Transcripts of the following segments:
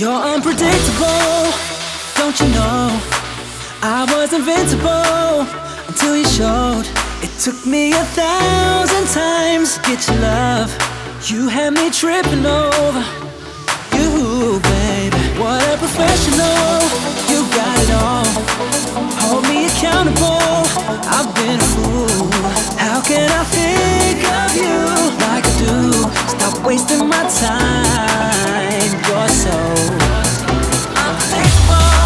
You're unpredictable, don't you know? I was invincible until you showed. It took me 1,000 times to get your love. You had me tripping over you, baby. What a professional, you got it all. Hold me accountable, I've been a fool. How can I think of you like I do? Stop wasting my time, you're so unpredictable.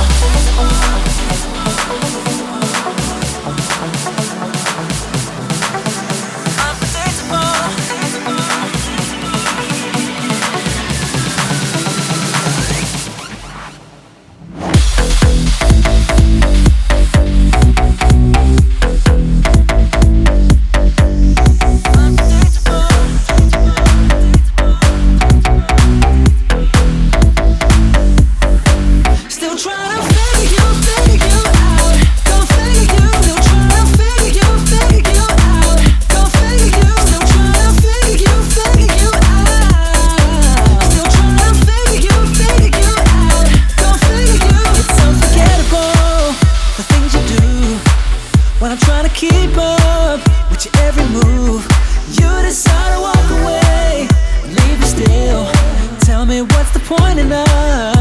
When I'm trying to keep up with your every move, you decide to walk away and leave me still. Tell me what's the point in us?